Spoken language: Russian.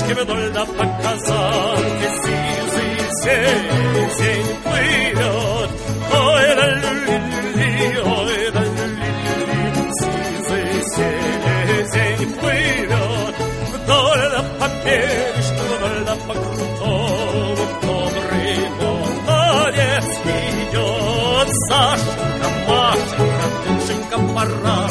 вдоль да по Казанке сизый день плывет. Ой, да люли, ой, да люли, сизый день плывет. Вдоль да по бережку, вдоль да по крутому, добрый молодец идет. Сашенька, Машенька, Душенька, пора.